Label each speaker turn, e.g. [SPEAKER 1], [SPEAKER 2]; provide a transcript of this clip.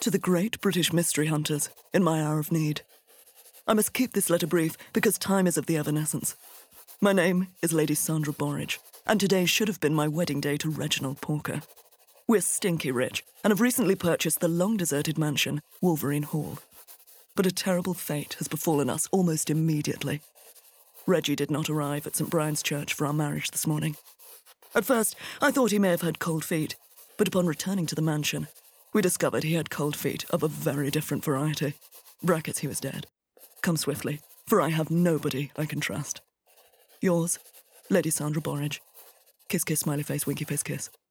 [SPEAKER 1] to the great British mystery hunters in my hour of need. I must keep this letter brief because time is of the evanescence. My name is Lady Sandra Borridge, and today should have been my wedding day to Reginald Porker. We're stinky rich and have recently purchased the long-deserted mansion, Wolverine Hall. But a terrible fate has befallen us almost immediately. Reggie did not arrive at St. Brian's Church for our marriage this morning. At first, I thought he may have had cold feet, but upon returning to the mansion, we discovered he had cold feet of a very different variety. Brackets, he was dead. Come swiftly, for I have nobody I can trust. Yours, Lady Sandra Borridge. Kiss, kiss, smiley face, winky face, kiss.